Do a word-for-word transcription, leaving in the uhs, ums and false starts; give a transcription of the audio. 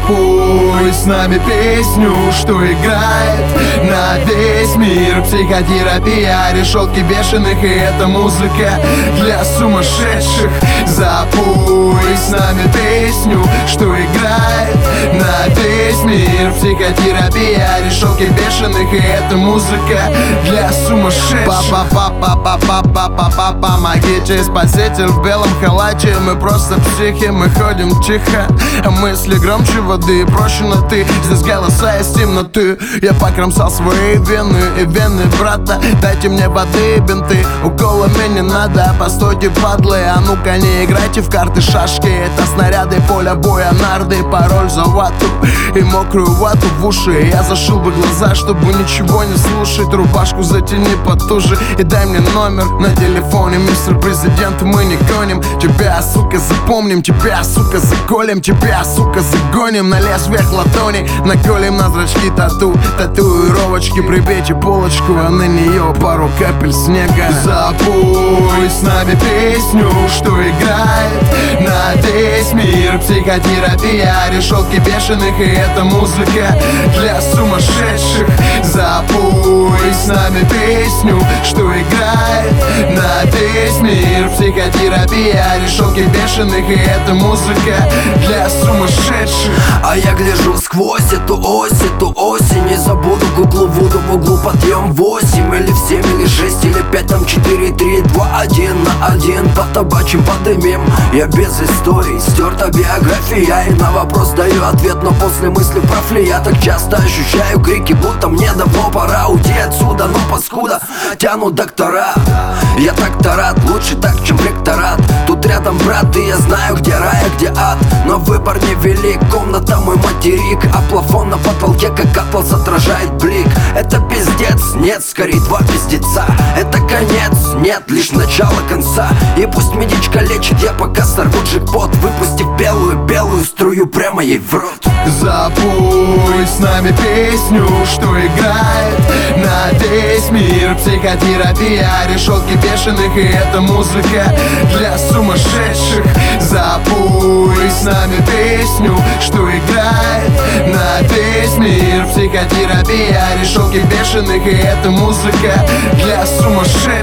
Запой с нами песню, что играет на весь мир. Психотерапия, решетки бешеных, и это музыка для сумасшедших. Запой с нами песню, что играет на весь мир. Психотерапия, решетки бешеных, и это музыка для сумасшедших. Па-па-па-па-па-па-па-па-па, помогите, спаситель в белом халате. Мы просто психи, мы ходим тихо, а мысли громче воды, проще на ты. Здесь голоса из темноты. Я покромсал свои вены и вены брата. Дайте мне воды и бинты, уколами не надо. Постойте, падлы, а ну-ка не играйте в карты, шашки. Это снаряды, поля боя, нарды. Пароль за вату и мокрую вату в уши. Я зашил бы глаза, чтобы ничего не слушать. Рубашку затяни потуже и дай мне номер на телефоне. Мистер Президент, мы не гоним тебя, сука, запомним. Тебя, сука, заколем. Тебя, сука, загоним. На лезвиях ладоней наколем на зрачки тату. Татуировочки, прибейте полочку, а на нее пару капель снега. Запой с нами песню, что играет на весь мир. Психотерапия, решетки бешеных, и это музыка для сумасшедших. Запой с нами песню, что играет на весь мир. Психотерапия, решетки бешеных, и это музыка для сумасшедших. А я гляжу сквозь эту ось, эту осень. Не забуду гуглу Вуду, в углу подъем восемь или в семь, или шесть, или пять, там четыре, три, два, один на один. По табачим подымем. Я без историй, стерта биография. И на вопрос даю ответ, но после мысли про фли я так часто ощущаю крики, будто мне давно пора уйти отсюда. Но паскуда тянут доктора. Я так-то рад, лучше так, чем ректорат. Тут рядом брат, и я знаю, где рай, а где ад. Но выбор невелик, комната мой материк, а плафон на потолке, как атлас, отражает блик. Это пиздец, нет, скорее два пиздеца. Это конец, нет, лишь начало конца. И пусть медичка лечит, я пока сорву джекпот, выпустив белую-белую струю прямо ей в рот. Запой с нами песню, что играет на весь мир. Психотерапия, решетки бешеных, и это музыка для сумасшедших. Запой с нами песню, что играет на весь мир. Психотерапия, решетки бешеных, и это музыка для сумасшедших.